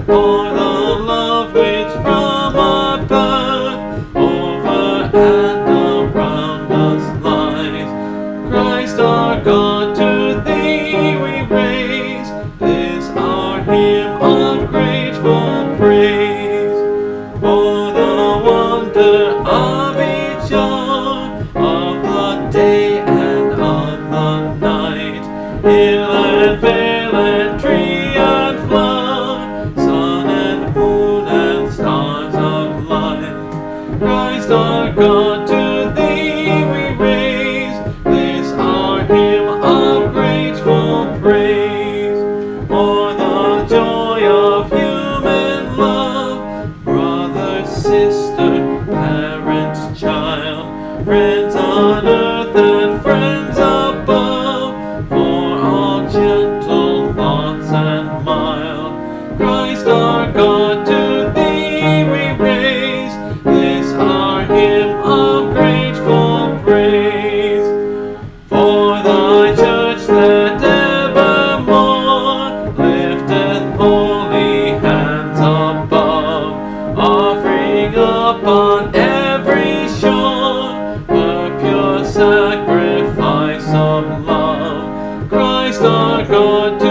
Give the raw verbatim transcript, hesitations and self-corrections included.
for the love which from our birth over and around us lies. Christ our God, to Thee we raise this our hymn of grateful praise. For the wonder of each hour of the day and of the night, hill and vale and tree and flower, sun and moon and stars of light. Christ our God, to Thee we raise this our hymn of grateful praise. For the joy of human love, brother, sister, parent, child, friends on earth and friends above, for all gentle thoughts and mild. Christ our God, to Thee we raise this our hymn of grateful praise. For Thy church that evermore lifteth holy hands above, offering up on every shore a pure sacrifice of love. Christ our God, to